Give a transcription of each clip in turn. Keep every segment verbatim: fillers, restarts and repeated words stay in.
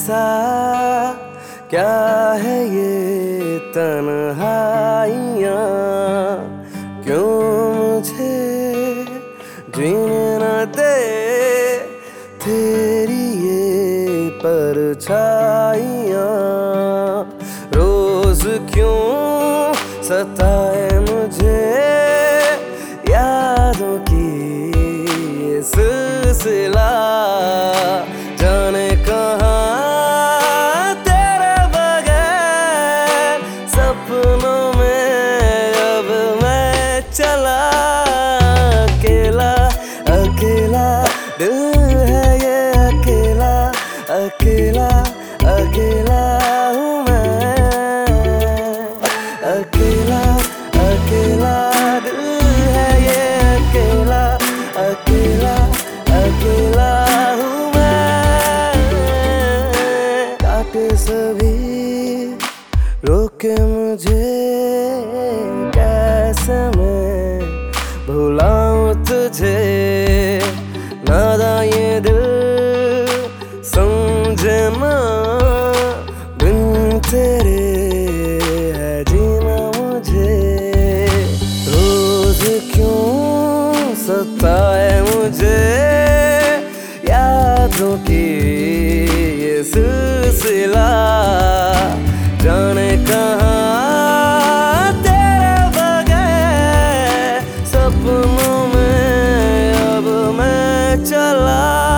सा क्या है ये तन्हाइयाँ, क्यों मुझे जीने न दे तेरी ये परछाइयाँ। रोज क्यों सताए मुझे यादों की ये सिलसिला, जाने कहाँ तेरे बगैर सपनों में अब मैं चला। अकेला अकेला दिल है ये, अकेला अकेला अकेला हूँ मैं। अकेला अकेला दिल है ये, अकेला अकेला अकेला हूँ मैं। काटे सभी रोके मुझे, कैसे मैं भुलाऊं तुझे। नादा ये दिल समझे ना, बिन तेरे है जीना मुझे। रोज क्यों सताए मुझे यादों की ये सिलसिला, जाने कहाँ तेरे बगैर सपनों में अब मैं चला।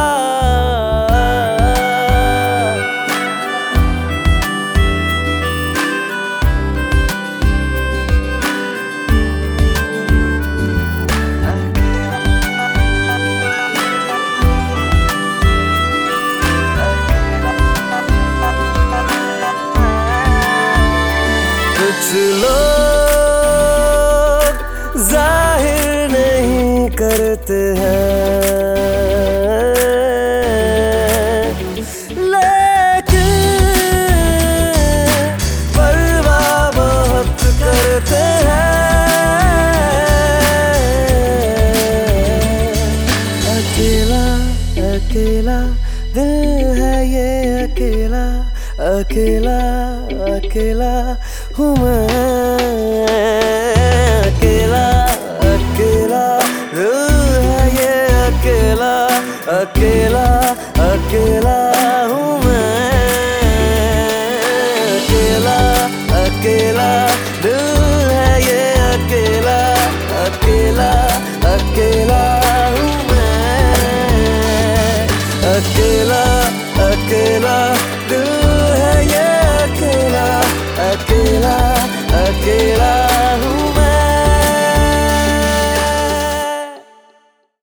कुछ लोग जाहिर नहीं करते हैं, लेकिन परवाह बहुत करते हैं। अकेला अकेला दिल है ये, अकेला अकेला अकेला हूँ मैं। अकेला अकेला दिल है ये, अकेला अकेला अकेला हूँ मैं। अकेला अकेला दिल है ये, अकेला अकेला अकेला हूँ मैं। अकेला अकेला दिल है ये, अकेला अकेला अकेला